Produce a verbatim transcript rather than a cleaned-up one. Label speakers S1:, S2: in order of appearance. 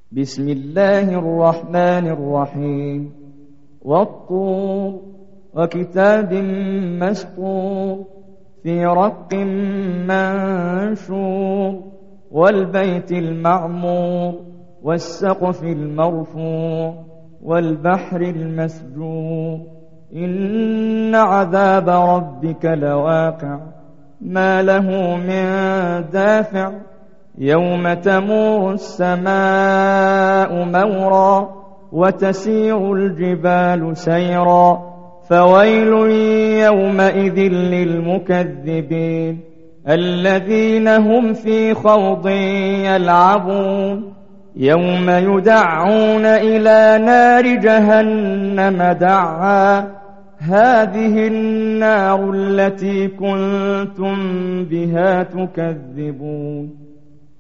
S1: بسم الله الرحمن الرحيم والطور وكتاب مسطور في رق منشور والبيت المعمور والسقف المرفوع والبحر المسجور إن عذاب ربك لواقع ما له من دافع يوم تمور السماء مورا وتسير الجبال سيرا فويل يومئذ للمكذبين الذين هم في خوض يلعبون يوم يدعون إلى نار جهنم دعا هذه النار التي كنتم بها تكذبون